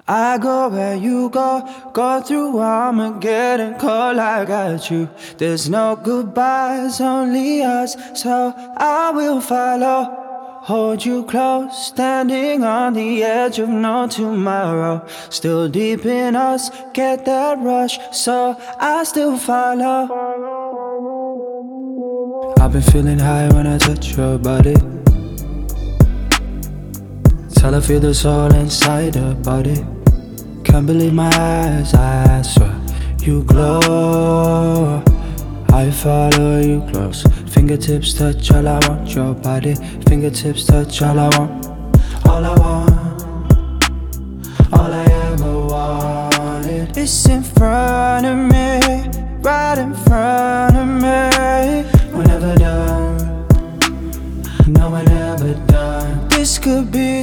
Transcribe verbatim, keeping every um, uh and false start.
I go where you go, go through Armageddon, cold I got you. There's no goodbyes, only us, so I will follow. Hold you close, standing on the edge of no tomorrow. Still deep in us, get that rush, so I still follow. I've been feeling high when I touch your body. Till I feel the soul inside her body. Can't believe my eyes, I swear you glow. I follow you close. Fingertips touch all I want, your body. Fingertips touch all I want. All I want, all I ever wanted. It's in front of me, right in front of me. We're never done, no we're never done. This could be